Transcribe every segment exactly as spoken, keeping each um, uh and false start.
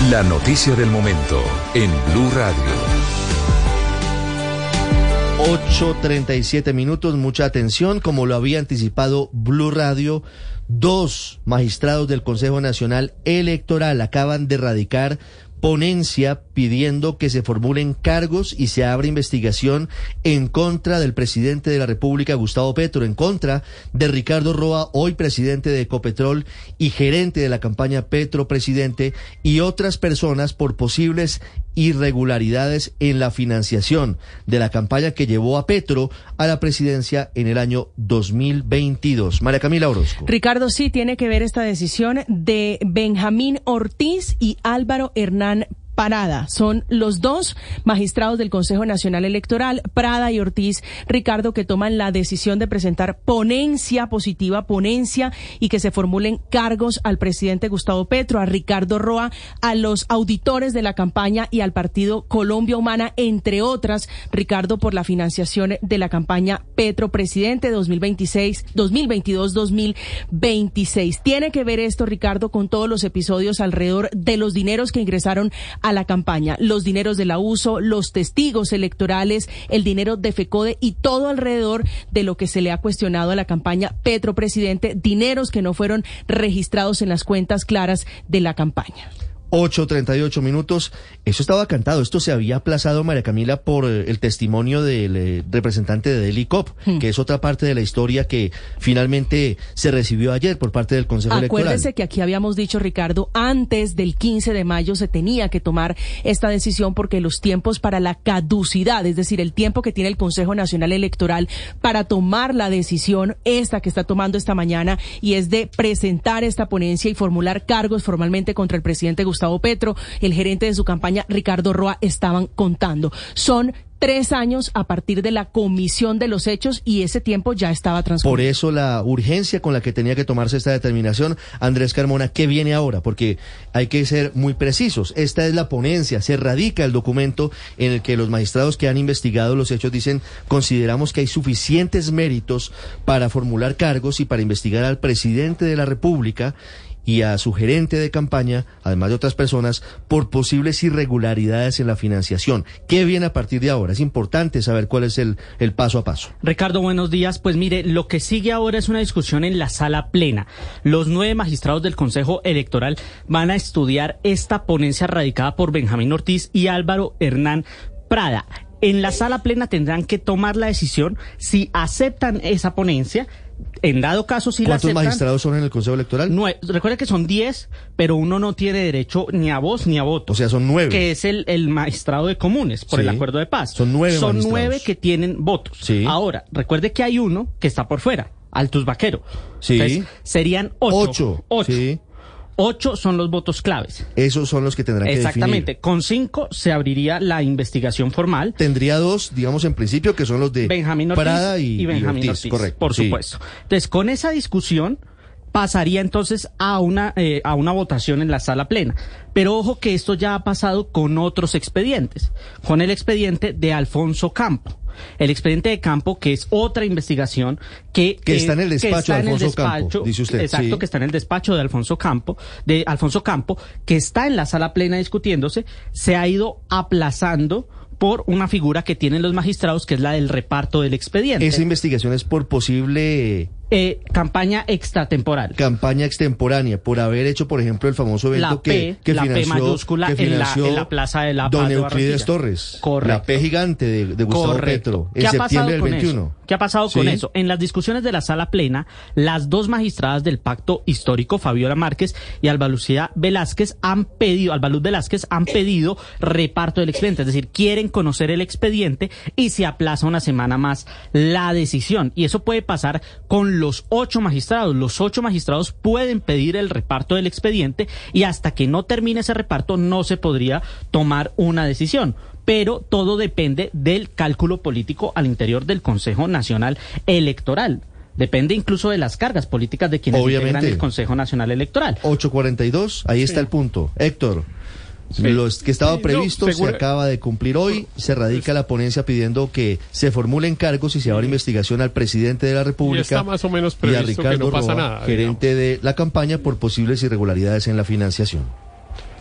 La noticia del momento en Blue Radio. ocho treinta y siete minutos, mucha atención. Como lo había anticipado Blue Radio, dos magistrados del Consejo Nacional Electoral acaban de radicar ponencia pidiendo que se formulen cargos y se abra investigación en contra del presidente de la República, Gustavo Petro, en contra de Ricardo Roa, hoy presidente de Ecopetrol y gerente de la campaña Petro Presidente, y otras personas por posibles irregularidades en la financiación de la campaña que llevó a Petro a la presidencia en el año dos mil veintidós. María Camila Orozco. Ricardo, sí tiene que ver esta decisión de Benjamín Ortiz y Álvaro Hernán Parada. Son los dos magistrados del Consejo Nacional Electoral, Prada y Ortiz, Ricardo, que toman la decisión de presentar ponencia positiva, ponencia, y que se formulen cargos al presidente Gustavo Petro, a Ricardo Roa, a los auditores de la campaña y al partido Colombia Humana, entre otras, Ricardo, por la financiación de la campaña Petro Presidente dos mil veintiséis, dos mil veintidós, dos mil veintiséis. Tiene que ver esto, Ricardo, con todos los episodios alrededor de los dineros que ingresaron a la campaña, los dineros de la U S O, los testigos electorales, el dinero de FECODE y todo alrededor de lo que se le ha cuestionado a la campaña Petro Presidente, dineros que no fueron registrados en las cuentas claras de la campaña. ocho treinta y ocho minutos. Eso estaba cantado. Esto se había aplazado, María Camila, por el testimonio del eh, representante de Delicop, hmm. que es otra parte de la historia que finalmente se recibió ayer por parte del Consejo Electoral. Acuérdese que aquí habíamos dicho, Ricardo, antes del quince de mayo se tenía que tomar esta decisión porque los tiempos para la caducidad, es decir, el tiempo que tiene el Consejo Nacional Electoral para tomar la decisión, esta que está tomando esta mañana, y es de presentar esta ponencia y formular cargos formalmente contra el presidente Gustavo Gustavo Petro, el gerente de su campaña, Ricardo Roa, estaban contando. Son tres años a partir de la comisión de los hechos y ese tiempo ya estaba transcurrido. Por eso la urgencia con la que tenía que tomarse esta determinación. Andrés Carmona, ¿qué viene ahora? Porque hay que ser muy precisos. Esta es la ponencia, se radica el documento en el que los magistrados que han investigado los hechos dicen: consideramos que hay suficientes méritos para formular cargos y para investigar al presidente de la República y a su gerente de campaña, además de otras personas, por posibles irregularidades en la financiación. ¿Qué viene a partir de ahora? Es importante saber cuál es el, el paso a paso. Ricardo, buenos días. Pues mire, lo que sigue ahora es una discusión en la sala plena. Los nueve magistrados del Consejo Electoral van a estudiar esta ponencia radicada por Benjamín Ortiz y Álvaro Hernán Prada. En la sala plena tendrán que tomar la decisión si aceptan esa ponencia. En dado caso, si la aceptan. ¿Cuántos magistrados son en el Consejo Electoral? Nueve. Recuerda que son diez, pero uno no tiene derecho ni a voz ni a voto. O sea, son nueve. Que es el, el magistrado de comunes, por sí. el acuerdo de paz. Son nueve Son magistrados. nueve que tienen votos. Sí. Ahora, recuerde que hay uno que está por fuera, Altus Vaquero. Sí. Entonces, serían ocho. Ocho. Ocho. Sí. Ocho son los votos claves. Esos son los que tendrán que definir. Exactamente. Con cinco se abriría la investigación formal. Tendría dos, digamos, en principio, que son los de Benjamín Ortiz Prada y, y Benjamín y Ortiz, Ortiz, correcto. por sí. supuesto. Entonces, con esa discusión pasaría entonces a una eh, a una votación en la sala plena. Pero ojo que esto ya ha pasado con otros expedientes. Con el expediente de Alfonso Campo. El expediente de Campo, que es otra investigación que, que está en el despacho de Alfonso despacho, Campo, dice usted. Exacto, sí. que está en el despacho de Alfonso Campo, de Alfonso Campo, que está en la sala plena discutiéndose, se ha ido aplazando por una figura que tienen los magistrados, que es la del reparto del expediente. Esa investigación es por posible... Eh, campaña extratemporal. Campaña extemporánea, por haber hecho, por ejemplo, el famoso evento la P, que, que la financió, P mayúscula que financió en, la, en la plaza de la Don Paz Euclides de Torres. Correcto. La P gigante de, de Gustavo Correcto. Petro, en septiembre del veintiuno. Eso? ¿Qué ha pasado ¿Sí? con eso? En las discusiones de la sala plena, las dos magistradas del pacto histórico, Fabiola Márquez y Alba Lucía Velázquez, han pedido, Alba Luz Velázquez, han pedido reparto del expediente, es decir, quieren conocer el expediente y se aplaza una semana más la decisión. Y eso puede pasar con los ocho magistrados. Los ocho magistrados pueden pedir el reparto del expediente y hasta que no termine ese reparto no se podría tomar una decisión. Pero todo depende del cálculo político al interior del Consejo Nacional Electoral. Depende incluso de las cargas políticas de quienes Obviamente. integran el Consejo Nacional Electoral. ocho cuarenta y dos, ahí sí. está el punto. Héctor. Sí. Lo que estaba sí, previsto no, se acaba de cumplir hoy, se radica la ponencia pidiendo que se formulen cargos y se abra investigación al presidente de la República y, está más o menos y a Ricardo que no pasa Roa, nada, gerente digamos. de la campaña, por posibles irregularidades en la financiación.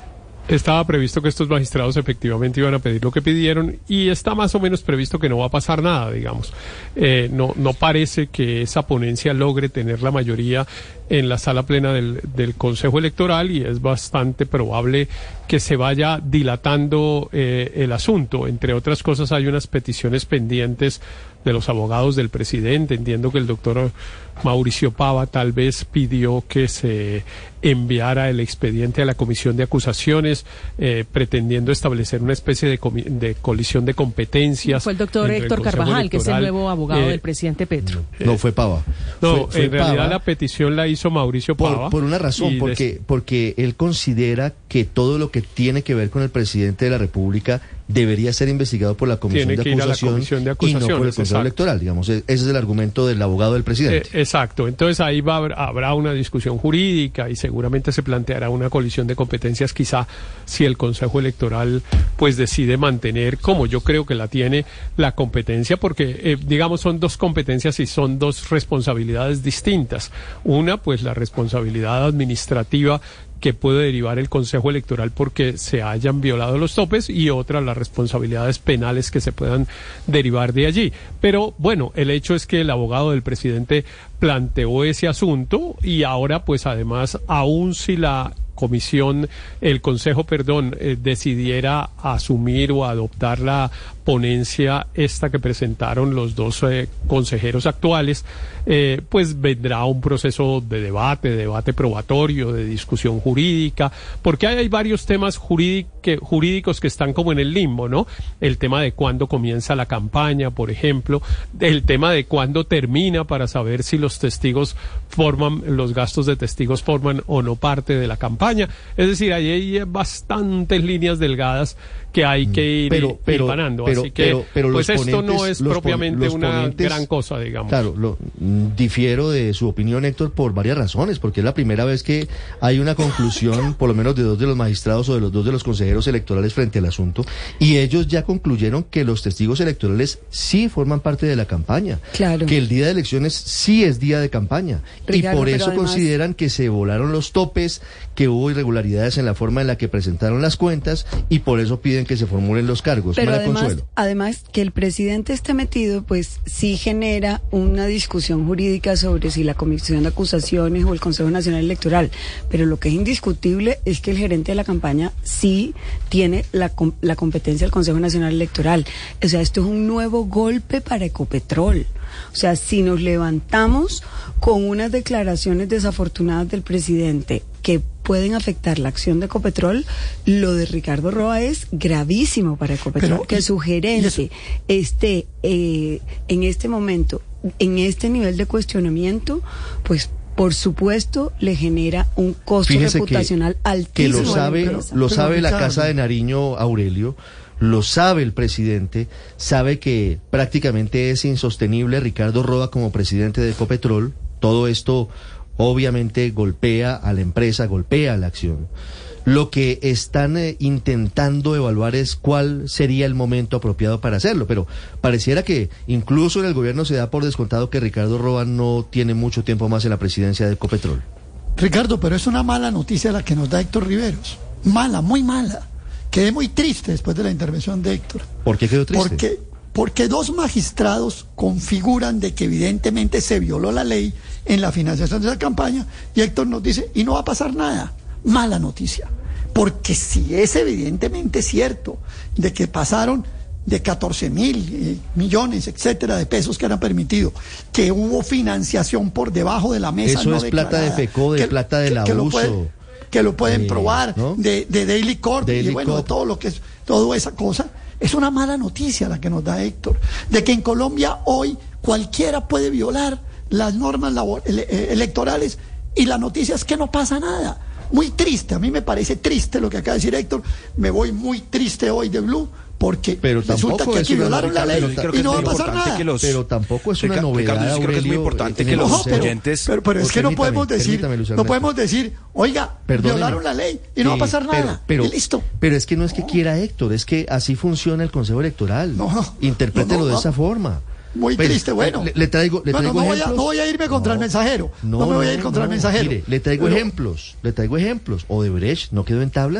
Estaba previsto que estos magistrados efectivamente iban a pedir lo que pidieron y está más o menos previsto que no va a pasar nada, digamos. Eh, no, no parece que esa ponencia logre tener la mayoría en la sala plena del, del Consejo Electoral y es bastante probable que se vaya dilatando eh, el asunto. Entre otras cosas, hay unas peticiones pendientes de los abogados del presidente. Entiendo que el doctor Mauricio Pava tal vez pidió que se enviara el expediente a la comisión de acusaciones, eh, pretendiendo establecer una especie de, de colisión de competencias. Fue el doctor Héctor Carvajal, que es el nuevo abogado eh, del presidente Petro. No, no fue Pava. No, fue, fue en realidad Pava, la petición la hizo Mauricio Pava. Por, por una razón, porque, porque él considera que todo lo que tiene que ver con el presidente de la República debería ser investigado por la comisión, de acusación, comisión de y no por el Consejo exacto. Electoral, digamos. Ese es el argumento del abogado del presidente. Eh, exacto. Entonces ahí va, habrá una discusión jurídica y seguramente se planteará una colisión de competencias, quizá si el Consejo Electoral pues decide mantener, como yo creo que la tiene, la competencia, porque eh, digamos son dos competencias y son dos responsabilidades distintas. Una, pues la responsabilidad administrativa que puede derivar el Consejo Electoral porque se hayan violado los topes y otra, las responsabilidades penales que se puedan derivar de allí. Pero bueno, el hecho es que el abogado del presidente planteó ese asunto y ahora pues además, aún si la comisión, el Consejo, perdón, eh, decidiera asumir o adoptar la ponencia esta que presentaron los dos eh, consejeros actuales, eh, pues vendrá un proceso de debate, de debate probatorio, de discusión jurídica, porque hay, hay varios temas jurídic, que, jurídicos que están como en el limbo, ¿no? El tema de cuándo comienza la campaña, por ejemplo, el tema de cuándo termina para saber si los testigos forman, los gastos de testigos forman o no parte de la campaña. Es decir, ahí hay bastantes líneas delgadas que hay que ir, pero, pero, ir ganando. Pero, Así que, pero, pero pues los esto ponentes, no es los propiamente pon, una ponentes, gran cosa, digamos. Claro, lo, difiero de su opinión, Héctor, por varias razones, porque es la primera vez que hay una conclusión, por lo menos de dos de los magistrados o de los dos de los consejeros electorales frente al asunto, y ellos ya concluyeron que los testigos electorales sí forman parte de la campaña, claro, que el día de elecciones sí es día de campaña, Ricardo, y por eso además consideran que se volaron los topes, que hubo irregularidades en la forma en la que presentaron las cuentas, y por eso piden que se formulen los cargos. Pero María además, Consuelo. además que el presidente esté metido, pues sí genera una discusión jurídica sobre si la Comisión de Acusaciones o el Consejo Nacional Electoral. Pero lo que es indiscutible es que el gerente de la campaña sí tiene la, la competencia del Consejo Nacional Electoral. O sea, esto es un nuevo golpe para Ecopetrol. O sea, si nos levantamos con unas declaraciones desafortunadas del presidente que pueden afectar la acción de Ecopetrol, lo de Ricardo Roa es gravísimo para Ecopetrol. Pero, que su gerente esté eh, en este momento, en este nivel de cuestionamiento, pues por supuesto le genera un costo Fíjese reputacional que, altísimo. Que lo sabe, lo sabe la Ricardo, Casa de Nariño, Aurelio, lo sabe el presidente, sabe que prácticamente es insostenible Ricardo Roa como presidente de Ecopetrol. Todo esto obviamente golpea a la empresa, golpea a la acción. Lo que están eh, intentando evaluar es cuál sería el momento apropiado para hacerlo, pero pareciera que incluso en el gobierno se da por descontado que Ricardo Roa no tiene mucho tiempo más en la presidencia de Ecopetrol. Ricardo, pero es una mala noticia la que nos da Héctor Riveros. Mala, muy mala. Quedé muy triste después de la intervención de Héctor. ¿Por qué quedó triste? Porque, porque dos magistrados configuran de que evidentemente se violó la ley en la financiación de esa campaña y Héctor nos dice, y no va a pasar nada. Mala noticia. Porque si es evidentemente cierto de que pasaron de catorce mil eh, millones, etcétera, de pesos que eran permitidos, que hubo financiación por debajo de la mesa. Eso no es plata de FECO, de que, plata del que, abuso. Que lo pueden, que lo pueden eh, probar, ¿no? de, de Daily Corp, Daily y bueno, Corp. de todo lo que es, toda esa cosa. Es una mala noticia la que nos da Héctor, de que en Colombia hoy cualquiera puede violar las normas labor, ele, electorales y la noticia es que no pasa nada. Muy triste, a mí me parece triste lo que acaba de decir Héctor, me voy muy triste hoy de Blue, porque pero resulta que aquí violaron la ley y no va a pasar nada. Los, pero tampoco es una novedad, Ricardo, yo creo que es muy importante que los no, pero, oyentes... Pero, pero es que no podemos decir, no podemos decir, oiga, Perdóneme, violaron la ley y no sí, va a pasar nada, pero, y listo. Pero es que no es que no. quiera Héctor, es que así funciona el Consejo Electoral. No, Interprételo no, no, de esa forma. Muy pues, triste, bueno. Le, le traigo, le traigo bueno, no, ejemplos. Voy a, no voy a irme contra no, el mensajero. No, no me voy a ir contra no, el mensajero. Mire, le traigo bueno, ejemplos. Le traigo ejemplos. Odebrecht no quedó en tablas.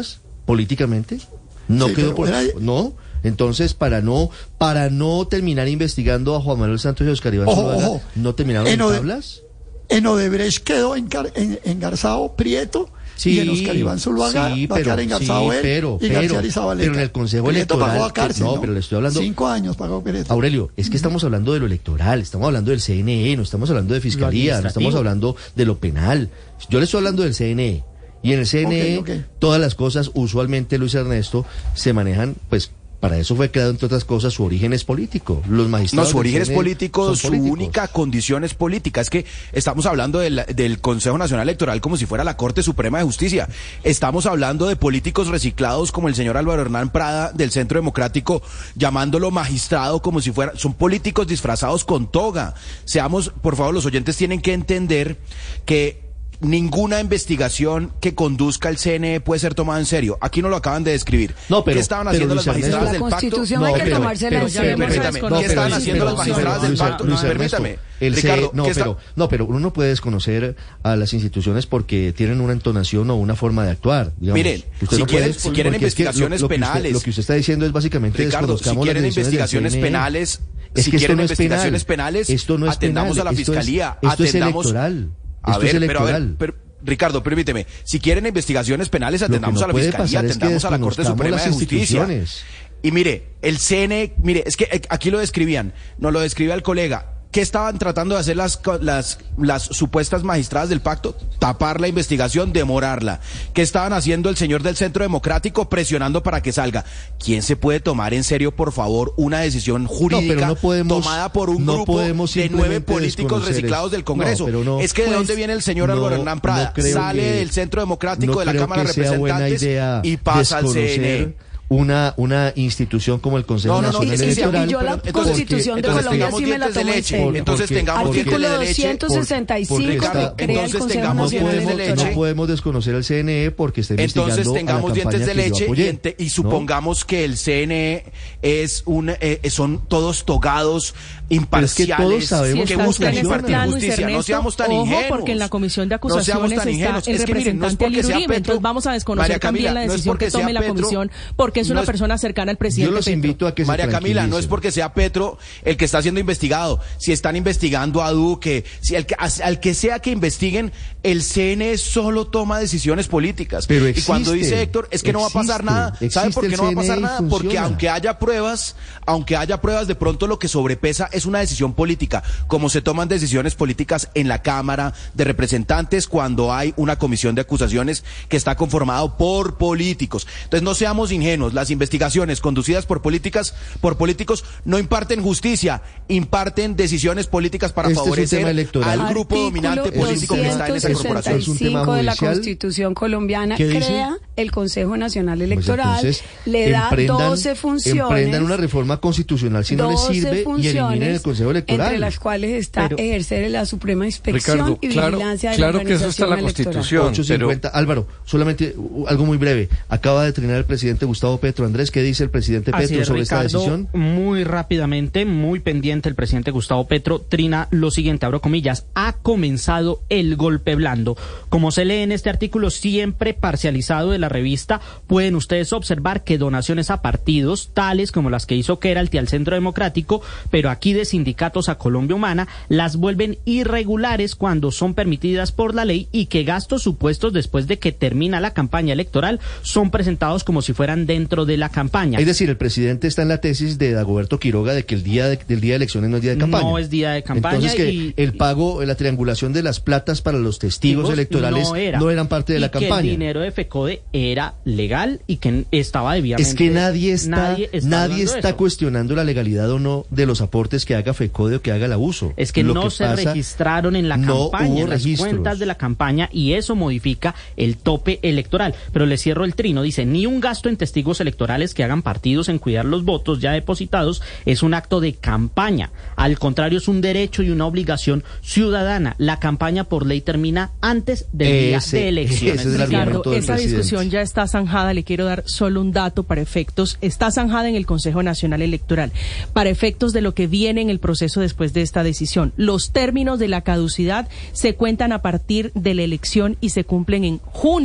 políticamente. No Sí, quedó pero por... era- No. Entonces, para no para no terminar investigando a Juan Manuel Santos y a Oscar Iván Ojo, Zuluaga, ojo. ¿no terminaron en En Ode- tablas? En Odebrecht quedó engar- en- engarzado Prieto, y en Oscar Iván Zuluaga sí, va a quedar pero- engarzado sí, él pero, y pero, García Arizabaleta. pero en el Consejo Prieto Electoral, pagó a cárcel, no, ¿no? pero le estoy hablando- Cinco años pagó Prieto. Aurelio, es que estamos hablando de lo electoral, estamos hablando del C N E, no estamos hablando de fiscalía, no estamos administrativo. hablando de lo penal. Yo le estoy hablando del C N E. Y en el C N E, Ok, ok. todas las cosas, usualmente, Luis Ernesto, se manejan, pues, para eso fue creado, entre otras cosas, su origen es político. Los No, magistrados su del origen es C N E político, son su políticos. única condición es política. Es que estamos hablando del, del Consejo Nacional Electoral como si fuera la Corte Suprema de Justicia. Estamos hablando de políticos reciclados como el señor Álvaro Hernán Prada del Centro Democrático, llamándolo magistrado como si fuera... Son políticos disfrazados con toga. Seamos, por favor, los oyentes tienen que entender que ninguna investigación que conduzca el C N E puede ser tomada en serio. Aquí no lo acaban de describir. No, pero- ¿Qué estaban pero haciendo Luis las Ernesto- magistradas La del pacto? Constitución No, hay que pero- tomársela pero- en pero- serio. pero- Permítame, no, ¿qué pero estaban Luis- haciendo las pero- magistradas del Luis- pacto? Luis No, Ernesto, permítame. el C- Ricardo, no, ¿qué está- pero, no, pero uno no puede desconocer a las instituciones porque tienen una entonación o una forma de actuar. Digamos. Miren, Usted si no quieren- puede- si quieren porque es que lo- investigaciones lo que usted- penales- lo que usted está diciendo es básicamente Ricardo, si desconozcamos las quieren decisiones del investigaciones C N E. penales, Es si que esto quieren no es investigaciones penal. penales, Esto no es atendamos penal. a la Esto es- fiscalía, Esto es atendamos... electoral. A Esto ver, es pero a ver, electoral. pero, Ricardo, permíteme, si quieren investigaciones penales, Lo que atendamos no a la puede fiscalía, pasar es que atendamos a la Corte desconozcamos Suprema las de Justicia. instituciones. Y mire, el C N E, mire, es que eh, aquí lo describían, nos lo describía el colega. ¿Qué estaban tratando de hacer las, co- las, las supuestas magistradas del pacto? Tapar la investigación, demorarla. ¿Qué estaban haciendo el señor del Centro Democrático? Presionando para que salga. ¿Quién se puede tomar en serio, por favor, una decisión jurídica No, pero no podemos- tomada por un no grupo podemos de nueve simplemente políticos desconocer reciclados eso. del Congreso? No, pero no. es que ¿de Pues, dónde viene el señor no, Álvaro Hernán Prada? no creo Sale que- del Centro Democrático no de la creo Cámara de que sea buena Representantes idea y pasa al C N E. desconocer una una institución como el Consejo No, no, no, Nacional es que si Electoral. y yo la Entonces- Constitución de entonces Colombia tengamos sí me la dientes de tomo en leche. serio. Entonces Porque- tengamos porque- dientes de Artículo leche. doscientos sesenta y cinco porque está- que crea el entonces Consejo tengamos no Nacional dientes de podemos, leche. no podemos desconocer al C N E porque está investigando Entonces a la tengamos dientes campaña de que yo leche y, apoyé, ente- y ¿no? supongamos que el C N E es un eh, son todos togados Pero es que imparciales todos sabemos Si que está buscan usted en ese impartir plan, Luis justicia. No Ernesto, seamos tan ojo, ingenuos. porque en la comisión de No seamos acusaciones tan está ingenuos. el Es que miren, no es representante porque sea Uribe, Petro, entonces vamos a desconocer María Camila, también la no es decisión porque que tome sea la Petro, comisión, porque es no una es- persona cercana al Yo presidente los Petro. invito a que se María Camila, no es tranquilicen. porque sea Petro el que está siendo investigado. Si están investigando a Duque, si al que, al que sea que investiguen, el C N E solo toma decisiones políticas. Pero y cuando existe, dice Héctor, es que no va a pasar existe, nada. ¿Sabe existe por qué el no va a C N E pasar y nada? Porque funciona. aunque haya pruebas, aunque haya pruebas, de pronto lo que sobrepesa es una decisión política, como se toman decisiones políticas en la Cámara de Representantes cuando hay una comisión de acusaciones que está conformado por políticos. Entonces no seamos ingenuos, las investigaciones conducidas por políticas, por políticos no imparten justicia, imparten decisiones políticas para Este es un favorecer tema electoral. al grupo dominante político que está en esa corporación. Es un tema doscientos sesenta y cinco de la judicial. Constitución colombiana ¿Qué dice? crea el Consejo Nacional Pues Electoral, entonces, le da emprendan- doce funciones. Emprendan una reforma constitucional si no les doce sirve y funciones, eliminen el Consejo Electoral. entre las cuales está Pero- ejercer la suprema inspección Ricardo, y claro, vigilancia de claro la que eso está en la organización electoral. Constitución. ocho cincuenta. Álvaro, solamente uh, algo muy breve. Acaba de trinar el presidente Gustavo Petro. Andrés, ¿qué dice el presidente Así Petro es, sobre esta Ricardo, decisión? muy rápidamente, muy pendiente, el presidente Gustavo Petro trina lo siguiente, abro comillas: ha comenzado el golpe blando. Como se lee en este artículo siempre parcializado de la revista, pueden ustedes observar que donaciones a partidos, tales como las que hizo Keralty al Centro Democrático, pero aquí de sindicatos a Colombia Humana, las vuelven irregulares cuando son permitidas por la ley, y que gastos supuestos después de que termina la campaña electoral son presentados como si fueran dentro de la campaña. Es decir, el presidente está en la tesis de Dagoberto Quiroga de que el día de- del día de elecciones no es día de campaña. No es día de campaña. Entonces que y, el pago, la triangulación de las platas para los testigos electorales no, era. no eran parte de Y la que campaña. el dinero de FECODE era legal y que estaba debidamente... Es que nadie está, nadie está, nadie hablando de está eso. cuestionando la legalidad o no de los aportes que haga FECODE o que haga el abuso. Es que Lo no que se pasa- registraron en la no campaña, hubo en las registros. cuentas de la campaña, y eso modifica el tope electoral. Pero le cierro el trino, dice: ni un gasto en testigos electorales que hagan partidos en cuidar los votos ya depositados es un acto de campaña. Al contrario, es un derecho y una obligación ciudadana. La campaña por ley termina antes del día Ese- de elecciones. ese es el Ricardo, argumento del esa presidente. discusión ya está zanjada. Le quiero dar solo un dato para efectos. Está zanjada en el Consejo Nacional Electoral. Para efectos de lo que viene en el proceso después de esta decisión, los términos de la caducidad se cuentan a partir de la elección y se cumplen en junio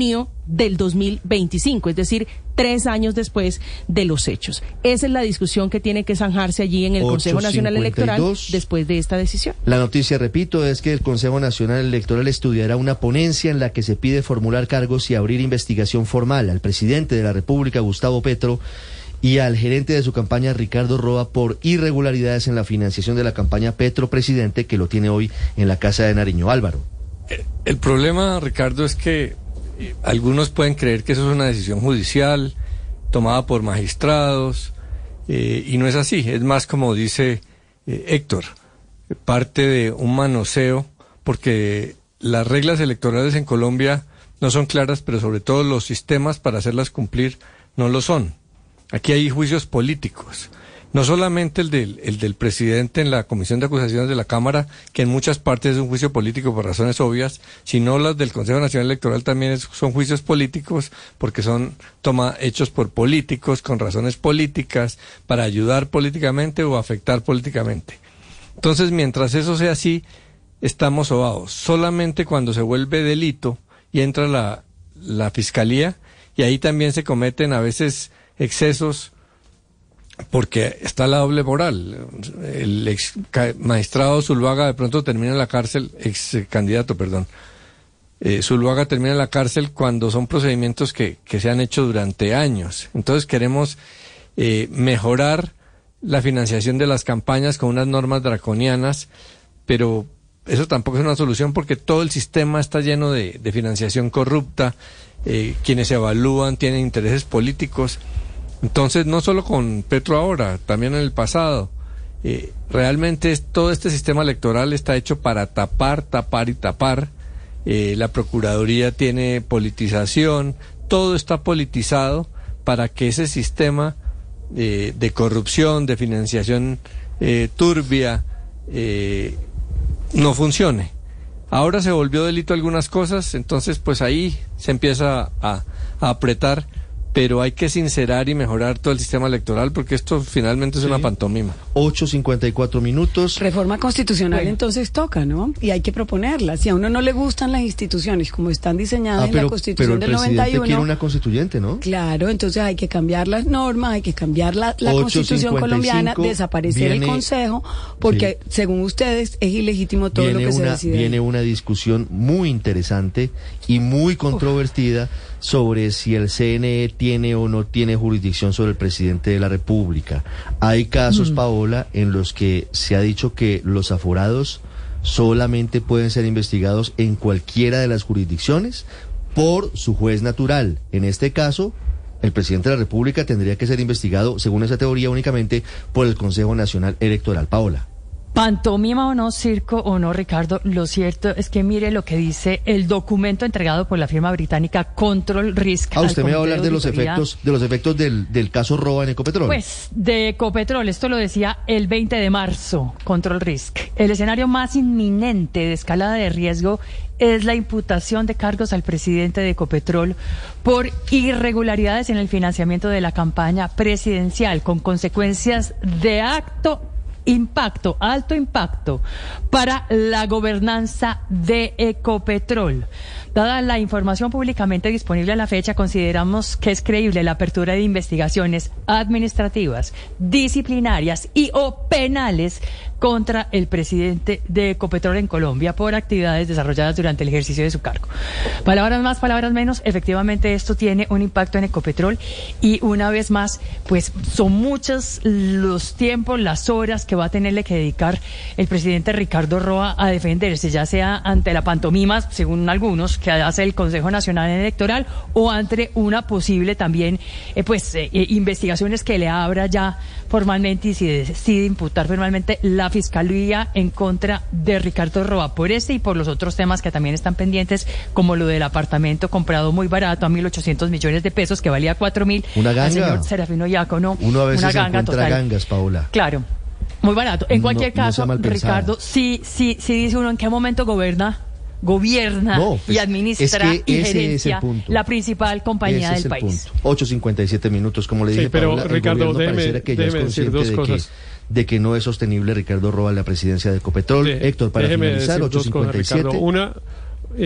del dos mil veinticinco, es decir, tres años después de los hechos. Esa es la discusión que tiene que zanjarse allí en el Consejo Nacional Electoral después de esta decisión. La noticia, repito, es que el Consejo Nacional Electoral estudiará una ponencia en la que se pide formular cargos y abrir investigación formal al presidente de la República, Gustavo Petro, y al gerente de su campaña, Ricardo Roa, por irregularidades en la financiación de la campaña Petro Presidente, que lo tiene hoy en la Casa de Nariño. Álvaro. El problema, Ricardo, es que eh, algunos pueden creer que eso es una decisión judicial tomada por magistrados, eh, y no es así. Es más, como dice eh, Héctor, parte de un manoseo, porque las reglas electorales en Colombia no son claras, pero sobre todo los sistemas para hacerlas cumplir no lo son. Aquí hay juicios políticos, no solamente el del, el del presidente en la Comisión de Acusaciones de la Cámara, que en muchas partes es un juicio político por razones obvias, sino las del Consejo Nacional Electoral también es, son juicios políticos porque son toma, hechos por políticos, con razones políticas, para ayudar políticamente o afectar políticamente. Entonces, mientras eso sea así, estamos sobados. Solamente cuando se vuelve delito y entra la, la Fiscalía, y ahí también se cometen a veces excesos, porque está la doble moral. El ex magistrado Zuluaga de pronto termina en la cárcel, ex candidato, perdón. Eh, Zuluaga termina en la cárcel cuando son procedimientos que, que se han hecho durante años. Entonces queremos eh, mejorar la financiación de las campañas con unas normas draconianas, pero eso tampoco es una solución porque todo el sistema está lleno de, de financiación corrupta, eh, quienes evalúan tienen intereses políticos. Entonces, no solo con Petro ahora, también en el pasado, eh, realmente es, todo este sistema electoral está hecho para tapar, tapar y tapar. Eh, la Procuraduría tiene politización, todo está politizado para que ese sistema eh, de corrupción, de financiación eh, turbia, eh, no funcione. Ahora se volvió delito algunas cosas, entonces pues ahí se empieza a, a apretar. Pero hay que sincerar y mejorar todo el sistema electoral porque esto finalmente es sí. una pantomima. ocho cincuenta y cuatro minutos. Reforma constitucional bueno. Entonces toca, ¿no? Y hay que proponerla. Si a uno no le gustan las instituciones como están diseñadas ah, pero, en la Constitución del noventa y uno... Pero el presidente quiere una constituyente, ¿no? Claro, entonces hay que cambiar las normas, hay que cambiar la, la Constitución colombiana, desaparecer viene, el Consejo, porque sí. según ustedes es ilegítimo todo viene lo que una, se decide. Viene una discusión muy interesante y muy controvertida Uf. sobre si el C N E tiene o no tiene jurisdicción sobre el presidente de la República. Hay casos, mm. Paola, en los que se ha dicho que los aforados solamente pueden ser investigados en cualquiera de las jurisdicciones por su juez natural. En este caso, el presidente de la República tendría que ser investigado, según esa teoría, únicamente por el Consejo Nacional Electoral. Paola. Pantomima o no, circo o no, Ricardo, lo cierto es que mire lo que dice el documento entregado por la firma británica Control Risk. Ah, usted me va a hablar de los efectos, de los efectos del, del caso Roa en Ecopetrol. Pues, de Ecopetrol, esto lo decía el veinte de marzo, Control Risk. El escenario más inminente de escalada de riesgo es la imputación de cargos al presidente de Ecopetrol por irregularidades en el financiamiento de la campaña presidencial, con consecuencias de acto impacto, alto impacto para la gobernanza de Ecopetrol. Dada la información públicamente disponible a la fecha, consideramos que es creíble la apertura de investigaciones administrativas, disciplinarias y o penales contra el presidente de Ecopetrol en Colombia por actividades desarrolladas durante el ejercicio de su cargo. Palabras más, palabras menos, efectivamente esto tiene un impacto en Ecopetrol y una vez más, pues son muchos los tiempos, las horas que va a tenerle que dedicar el presidente Ricardo Roa a defenderse, ya sea ante la pantomima, según algunos, que hace el Consejo Nacional Electoral o ante una posible también, eh, pues, eh, investigaciones que le abra ya formalmente y si decide imputar formalmente la Fiscalía en contra de Ricardo Roa por este y por los otros temas que también están pendientes, como lo del apartamento comprado muy barato a mil ochocientos millones de pesos que valía cuatro mil. Una ganga. Al señor Serafino Iacono. Uno a veces una ganga encuentra total. gangas, Paola. Claro. Muy barato. En cualquier no, caso, no Ricardo, sí, sí, sí dice uno en qué momento gobierna. gobierna no, pues, y administra es que y gerencia es la principal compañía ese del país. ocho cincuenta y siete minutos, como le dije, sí, pero Paola, Ricardo, déjeme, que ya es decir dos de cosas. Que, de que no es sostenible Ricardo Roa en la presidencia de Ecopetrol. De, Héctor, para finalizar, ocho cincuenta y siete. Ricardo. Una, eh,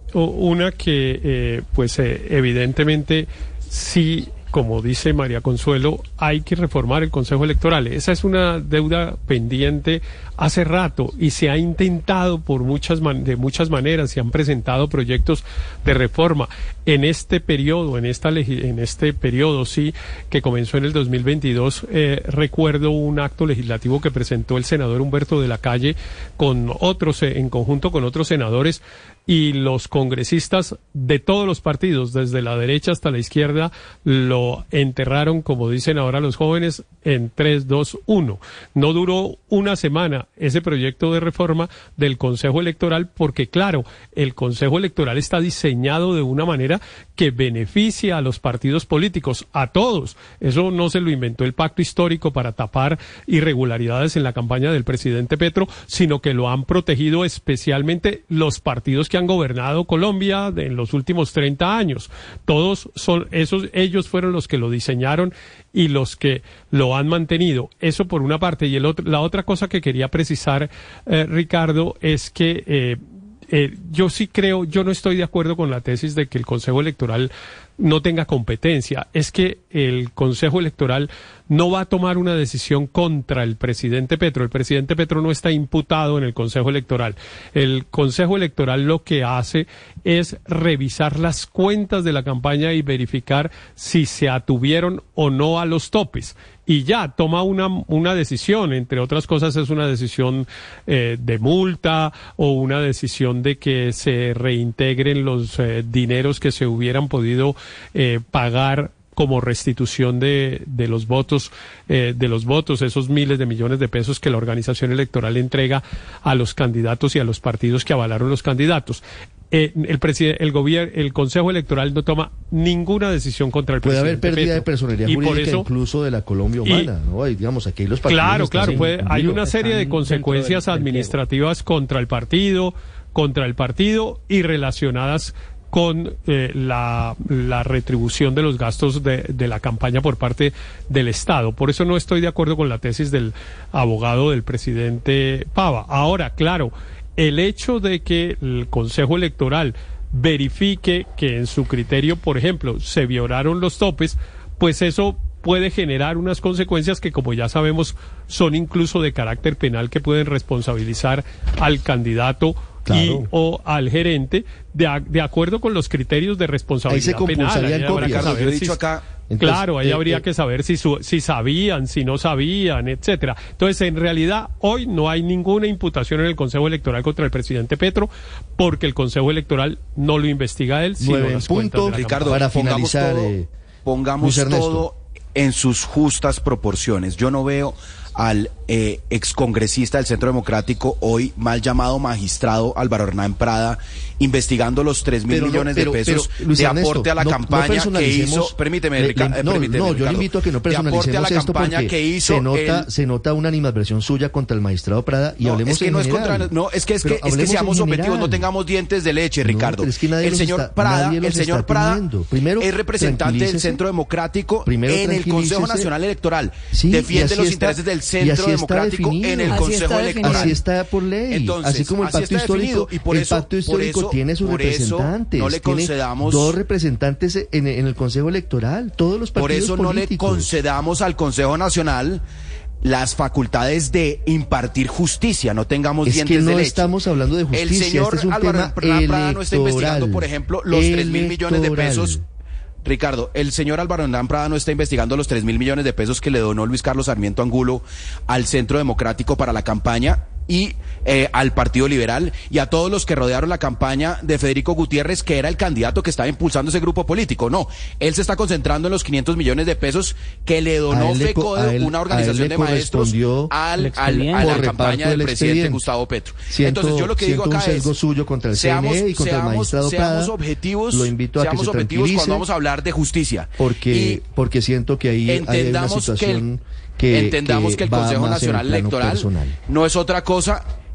Una que, eh, pues, eh, evidentemente, sí, como dice María Consuelo, hay que reformar el Consejo Electoral. Esa es una deuda pendiente hace rato y se ha intentado por muchas man- de muchas maneras, se han presentado proyectos de reforma. En este periodo, en esta legi- en este periodo, sí, que comenzó en el dos mil veintidós, eh, recuerdo un acto legislativo que presentó el senador Humberto de la Calle con otros, eh, en conjunto con otros senadores, y los congresistas de todos los partidos, desde la derecha hasta la izquierda, lo enterraron, como dicen ahora los jóvenes, en tres, dos, uno. No duró una semana ese proyecto de reforma del Consejo Electoral, porque claro, el Consejo Electoral está diseñado de una manera que beneficia a los partidos políticos, a todos. Eso no se lo inventó el pacto histórico para tapar irregularidades en la campaña del presidente Petro, sino que lo han protegido especialmente los partidos que han gobernado Colombia en los últimos treinta años. Todos son esos, ellos fueron los que lo diseñaron y los que lo han mantenido. Eso por una parte. Y el otro, la otra cosa que quería precisar, eh, Ricardo, es que eh, eh, yo sí creo, yo no estoy de acuerdo con la tesis de que el Consejo Electoral no tenga competencia. Es que el Consejo Electoral no va a tomar una decisión contra el presidente Petro. El presidente Petro no está imputado en el Consejo Electoral. El Consejo Electoral lo que hace es revisar las cuentas de la campaña y verificar si se atuvieron o no a los topes. Y ya toma una, una decisión, entre otras cosas es una decisión eh, de multa o una decisión de que se reintegren los eh, dineros que se hubieran podido eh, pagar como restitución de, de los votos, eh, de los votos, esos miles de millones de pesos que la organización electoral entrega a los candidatos y a los partidos que avalaron los candidatos. Eh, el presidente, el gobierno, el Consejo Electoral no toma ninguna decisión contra el puede presidente. Puede haber pérdida Petro. de personería Y jurídica por eso, incluso de la Colombia humana, y, ¿no? Y, digamos, aquí los partidos claro, están claro, en- puede, en hay lío. una serie de consecuencias del- del administrativas contra el partido, contra el partido y relacionadas con eh, la, la retribución de los gastos de, de la campaña por parte del Estado. Por eso no estoy de acuerdo con la tesis del abogado del presidente Pava. Ahora, claro, el hecho de que el Consejo Electoral verifique que en su criterio, por ejemplo, se violaron los topes, pues eso puede generar unas consecuencias que, como ya sabemos, son incluso de carácter penal, que pueden responsabilizar al candidato Claro. y o al gerente de, a- de acuerdo con los criterios de responsabilidad Ahí se penal. compulsarían Ahí habría copias. que Ricardo, saber yo he si- dicho acá, Entonces, claro, ahí eh, habría eh, que saber si, su, si sabían, si no sabían, etcétera. Entonces, en realidad, hoy no hay ninguna imputación en el Consejo Electoral contra el presidente Petro, porque el Consejo Electoral no lo investiga él, sino Nueve en las cuentas punto. de la Ricardo, Para pongamos finalizar, todo, eh, pongamos Luis Ernesto. todo en sus justas proporciones. Yo no veo al eh, excongresista del Centro Democrático, hoy mal llamado magistrado Álvaro Hernán Prada, investigando los tres mil Pero no, millones pero- de pesos pero, Luis de Ernesto, aporte a la no- no campaña que personalicemos- hizo. Permíteme, le- Rica- le- eh, no, permíteme, no, yo le Ricardo. invito a que no De aporte a personalicemos la esto campaña porque que hizo se nota, el- se nota una animadversión suya contra el magistrado Prada y No, hablemos es que en no es general. contra, no, es que es Pero que, es que hablemos seamos en objetivos, general. no tengamos dientes de leche, No, Ricardo. pero es que nadie el los señor está- Prada, nadie el los señor está Prada teniendo. Primero, es representante del tranquilícese. Centro Democrático Primero, en el Consejo tranquilícese. Nacional Electoral. Sí, y Defiende así los está- intereses del y Centro así está Democrático definido. en el Así Consejo está Electoral. Así está por ley. Entonces, así como el así pacto está histórico, definido, y por el eso- pacto por histórico eso- tiene sus por eso representantes. no le tiene concedamos- dos representantes en, en el Consejo Electoral, todos los Por partidos eso no le políticos. concedamos al Consejo Nacional las facultades de impartir justicia, no tengamos Es dientes que no de leche. estamos hablando de justicia, El señor este es un Álvaro tema Hernán Prada no está investigando, electoral. por ejemplo, los tres mil millones de Electoral. pesos. Ricardo, el señor Álvaro Hernán Prada no está investigando los tres mil millones de pesos que le donó Luis Carlos Sarmiento Angulo al Centro Democrático para la campaña y eh, al Partido Liberal y a todos los que rodearon la campaña de Federico Gutiérrez, que era el candidato que estaba impulsando ese grupo político. No, él se está concentrando en los quinientos millones de pesos que le A donó él le co- a FECODE, él- una a organización él le de maestros, correspondió al, el al- a expediente. la Por reparto campaña del del presidente expediente. Gustavo Petro. Siento- Entonces yo lo que digo siento un acá sesgo es, suyo contra el C N E seamos, y contra el seamos- magistrado seamos Prada. objetivos, Lo invito a que seamos se objetivos tranquilice. cuando vamos a hablar de justicia. Porque, Y porque siento que ahí hay una entendamos que, situación el, que, entendamos que, el va Consejo más en Nacional plano Electoral personal. no es otra cosa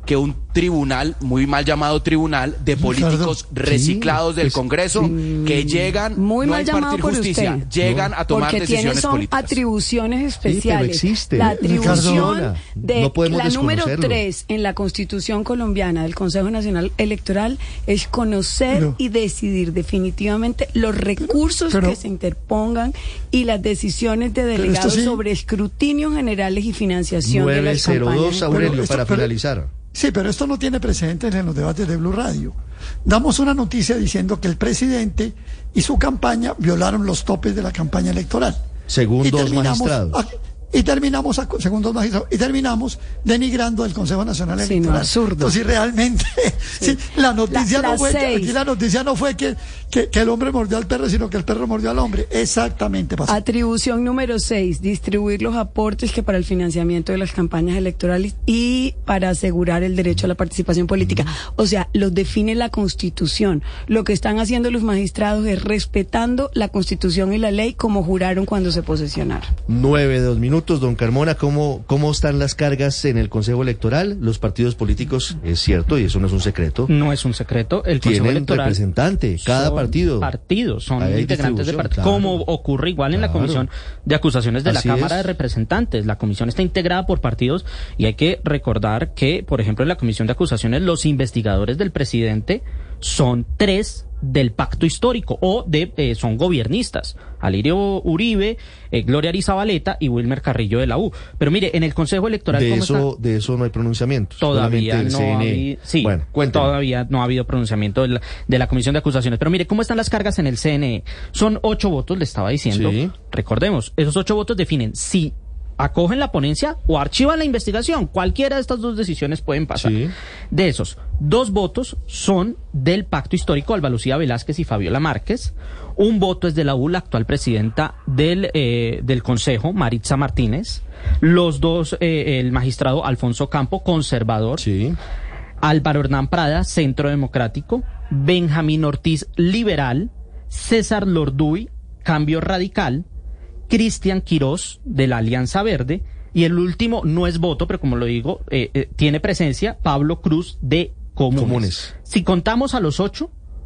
que un tribunal, muy mal llamado tribunal, de políticos Ricardo, reciclados sí, del es- Congreso, sí. que llegan Muy no mal a impartir llamado por justicia, usted. llegan No. a tomar Porque tiene decisiones son políticas. atribuciones especiales. existe. La Ricardo, atribución de no podemos la número desconocerlo. tres en la Constitución colombiana del Consejo Nacional Electoral es conocer Pero- y decidir definitivamente los recursos pero- que se interpongan y las decisiones de esto delegados sí- sobre escrutinios generales y financiación de las nueve cero dos, campañas. Aurelio, Pero esto- para pero- finalizar. Sí, pero esto no tiene precedentes en los debates de Blue Radio. Damos una noticia diciendo que el presidente y su campaña violaron los topes de la campaña electoral. Según Y dos terminamos- magistrados. ah, Y terminamos, a- según dos magistrados, y terminamos denigrando al Consejo Nacional Sí, no, Electoral. absurdo. Entonces, si realmente, sí, la noticia La- no las fue, que- seis. aquí la noticia no fue que, que, que el hombre mordió al perro, sino que el perro mordió al hombre. Exactamente pasó. Atribución número seis, distribuir los aportes que para el financiamiento de las campañas electorales y para asegurar el derecho a la participación política. O sea, los define la Constitución. Lo que están haciendo los magistrados es respetando la Constitución y la ley como juraron cuando se posesionaron. Nueve, dos minutos, don Carmona, ¿cómo, ¿cómo están las cargas en el Consejo Electoral? Los partidos políticos, es cierto, y eso no es un secreto, No es un secreto. El Consejo tienen Electoral. representante, cada son partido. Partidos, son Ahí hay integrantes de distribución, partidos. claro. Como ocurre igual en la Claro. Comisión de Acusaciones de Así la Cámara es. de Representantes. La comisión está integrada por partidos y hay que recordar que, por ejemplo, en la Comisión de Acusaciones, los investigadores del presidente son tres del pacto histórico o de eh, son gobiernistas. Alirio Uribe, eh, Gloria Arizabaleta y Wilmer Carrillo de la U. Pero mire, en el Consejo Electoral, De ¿cómo eso, está? de eso no hay pronunciamientos. Todavía solamente el no C ha N E. habido, sí, Bueno, cuénteme. todavía no ha habido pronunciamiento de la, de la Comisión de Acusaciones. Pero mire, ¿cómo están las cargas en el C N E? Son ocho votos, le estaba diciendo. Sí. Recordemos, esos ocho votos definen si acogen la ponencia o archivan la investigación. Cualquiera de estas dos decisiones pueden pasar. Sí. De esos, dos votos son del Pacto Histórico, Alba Lucía Velázquez y Fabiola Márquez. Un voto es de la U, la actual presidenta del, eh, del Consejo, Maritza Martínez. Los dos, eh, el magistrado Alfonso Campo, conservador. Sí. Álvaro Hernán Prada, Centro Democrático. Benjamín Ortiz, liberal. César Lorduy, Cambio Radical. Cristian Quirós, de la Alianza Verde. Y el último no es voto, pero como lo digo, eh, eh, tiene presencia Pablo Cruz, de Comunes. Comunes. Si contamos a los ocho,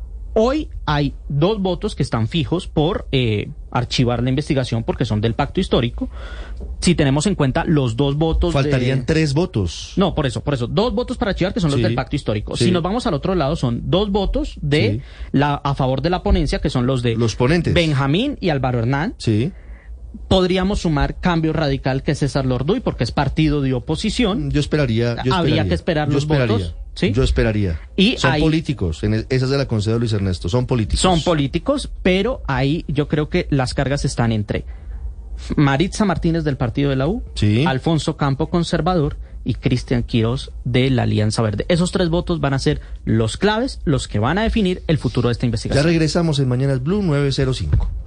hoy hay dos votos que están fijos por eh, archivar la investigación porque son del pacto histórico. Si tenemos en cuenta los dos votos Faltarían de... tres votos. No, por eso, por eso. Dos votos para archivar que son los Sí, del pacto histórico. sí. Si nos vamos al otro lado, son dos votos de Sí. la a favor de la ponencia, que son los de Los ponentes. Benjamín y Álvaro Hernán. Sí. Podríamos sumar Cambio Radical, que es César Lorduy, porque es partido de oposición. Yo esperaría. Yo Habría esperaría. que esperar Yo los esperaría. votos, ¿sí? Yo esperaría. Y son ahí- políticos. En el- esa se la concedo a Luis Ernesto. Son políticos. Son políticos, pero ahí yo creo que las cargas están entre Maritza Martínez del partido de la U, Sí. Alfonso Campo, conservador, y Cristian Quirós de la Alianza Verde. Esos tres votos van a ser los claves, los que van a definir el futuro de esta Ya investigación. regresamos en Mañanas Blue nueve cero cinco.